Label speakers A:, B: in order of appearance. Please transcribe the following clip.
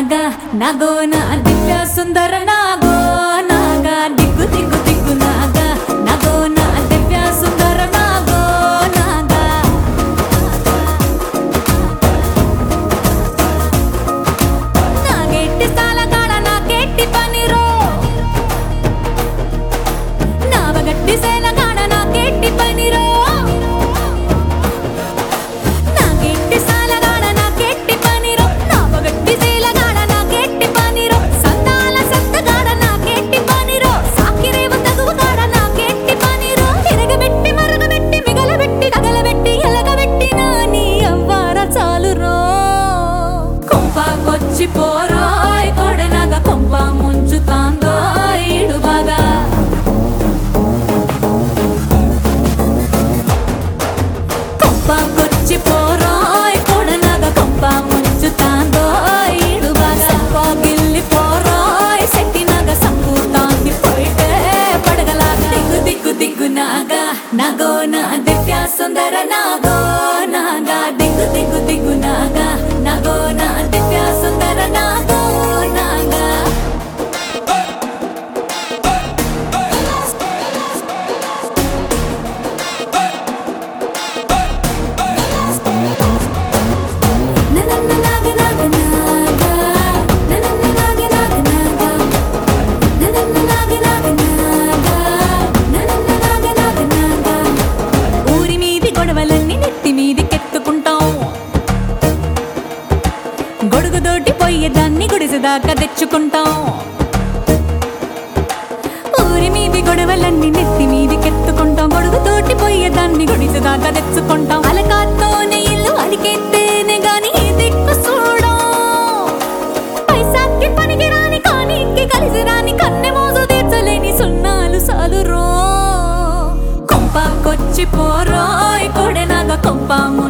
A: నాగా నాగోన దివ్య సుందర నాగో నాగా దిగ్గు దిగ్గు దిగ్గు నాగా నాగోన దివ్య సుందర నాగో నాగా నాగెట్టి సాలగాడ నాకెట్టి పనిరో నావగట్టి సేలగాడ నాకెట్టి పనిరో పోరాయ్ కొడనగ కొంప ముంచుతాందో ఈడు బాగా కొంపకొచ్చి పోరాయ్ కొడనగ కొంప ముంచుతాందో ఈడు బాగా గిల్లి పోరాయ్ సెట్టినగ సంపూతాంది పోయితే పడగలాగా దిగ్గు దిగ్గు దిగ్గు నాగా నాగోన దివ్య సుందర నాగో నాగా దిగ్గు దిగ్గు దిగ్గు నాగా నాగోన దివ్య సుందర నాగో నాగా ననన్న నాగ నాగ నాగా ననన్న నాగ నాగ నాగా ననన్న నాగ నాగ నాగా ననన్న నాగ నాగ నాగా ఊరి మీది గొడవలన్నీ నెత్తి మీది కెత్తుకుంటాం గొడుగుదోటి పోయేదాన్ని గుడిసెదాకా తెచ్చుకుంటాం ఊరి మీది గొడవలన్నీ నెత్తి మీది కెత్తుకుంటాం గొడుగుతోటి పోయేదాన్ని గుడిసెదాకా తెచ్చుకుంటాం అలకాతోనే ఇల్లు అలికెత్తేనే గాని దిక్కు చూడం పైసాకి పనికి రాని కానీకి కలిసి రాని కన్నె మోజు తీర్చలేని సున్నాలు సాలురో కొంపకొచ్చి పోరాయ్ కొడెనాగ కొంప